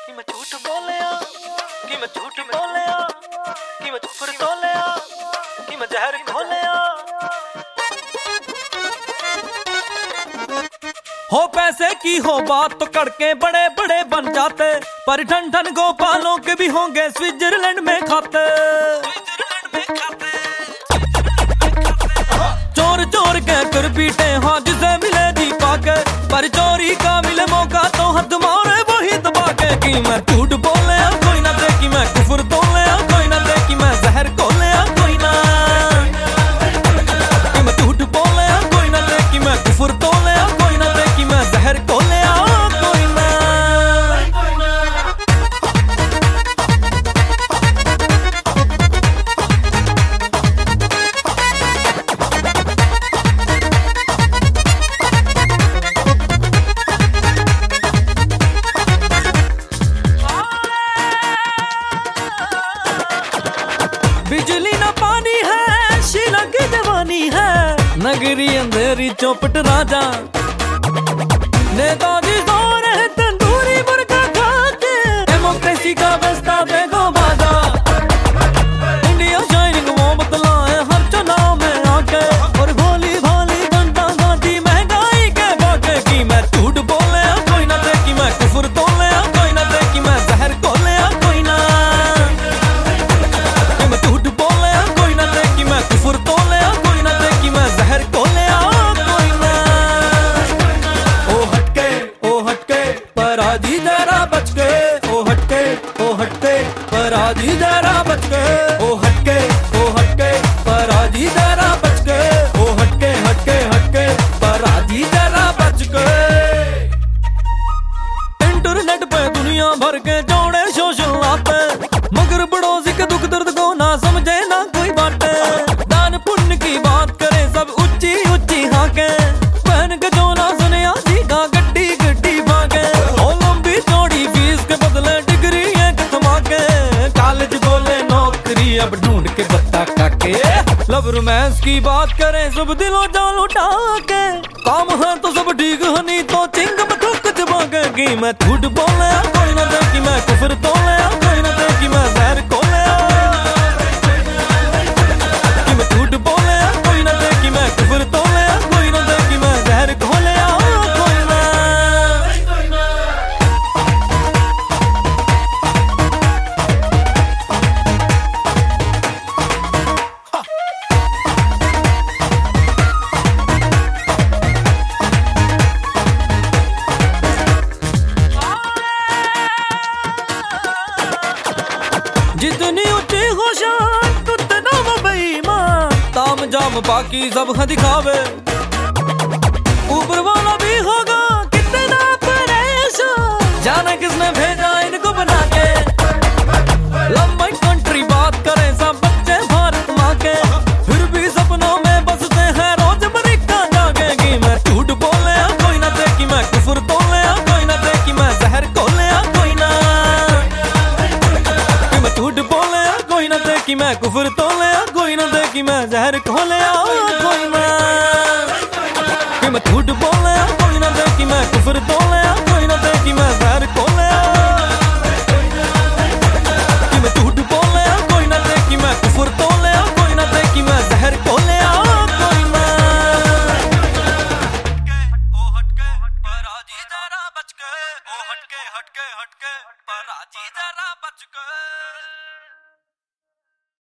कि मैं झूठ बोलिया, कि मैं झूठ बोलिया, कि मैं कुफर तोलिया, कि मैं जहर घोलिया। हो पैसे की हो बात तो कड़के बड़े बड़े बन जाते, पर ठन ठन गोपालों के भी होंगे स्विट्जरलैंड में खाते। चोर चोर के कर पीटे हाँ जिसे मिले दीपा के, पर चोरी का मिले मौका तो हद मारे वही दबा के। कि मैं झूठ बोले कोई ना दे, कि मैं कुफर तोले कोई ना दे, कि मैं जहर खोले कोई ना। कि मैं झूठ बोले कोई ना दे, कि मैं कुफर तोले कोई ना दे, कि मैं जहर खोले कोई ना। बिजली न पानी है शीला की जवानी है, नगरी अंधेरी चौपट राजा। नेताजी सो रहे तंदूरी मुर्गा खा के, डेमोक्रेसी का बस्ता बेगो बाजा। इंडिया शाइनिंग वो बतलाए हर चुनाव में आके, और भोली भाली जनता गांधी महंगाई के भागे। कि मैं झूठ बोले कोई ना दे, कि मैं कुफर तोले कोई ना दे, कि मैं जहर खोले कोई ना। कि मैं झूठ बोले कोई ना दे, कि मैं कुफर तोले कोई ना दे, कि मैं जहर खोले कोई ना। ओ हटके पर आजी जरा बच के, ओ हटके पर आजी जरा बच के। ओ हटके पर आजी जरा बच के, ओ हटके पर आजी जरा बच के। इंटरनेट पे दुनिया भर के जोड़े सोशल आते, मगर पड़ोसी के दुख दर्द को ना समझे ना कोई बाटे। दान पुण्य की बात करे सब ऊंची ऊंची हाके, बहन के जो ना सुने आजी का गड्डी गड्डी भागे। ओ लंबी चौड़ी फीस के बदले डिग्री एक धमाके, कॉलेज बोले नौकरी अब ढूंढ के बत्ता काके। लव रोमांस की बात करें सब दिलों जान उठा के, काम है तो सब ठीक है नहीं तो चिंग में थूक जबागे। कि मैं झूठ बोले कोई ना दे, कि मैं कुफर तोले कोई ना दे, कि मैं जहर खोले। कि मैं झूठ बोले कोई ना दे, कि मैं कुफर तोले कोई ना दे, कि मैं जहर खोले कोई ना। जितनी ऊंची हो शान उतना वो बेईमान, ताम जाम बाकी सब है दिखावे। ऊपर वाला भी होगा कितना परेशान, जाने किसने भेजा इनको बना के। लंबी कंट्री बात करें सब बच्चे भारत माँ के, फिर भी सपनों में बसते हैं रोज अमेरिका जाके। कि मैं झूठ बोले कोई ना दे, कि मैं कुफर तोले कोई ना दे, कि मैं जहर खोले कोई ना। कि मैं झूठ बोले कोई ना दे, कि मैं कुफर तोले कोई ना दे, कि मैं जहर खोले कोई ना। कि मैं झूठ बोले कोई ना दे, कि मैं कुफर तोले कोई ना दे, कि मैं जहर खोले। कि मैं झूठ बोले कोई ना दे, कि मैं कुफर तोले कोई ना दे, कि मैं जहर खोले कोई ना। ओ हटके पर आजी जरा बच के, ओ हटके पर आजी जरा बच के।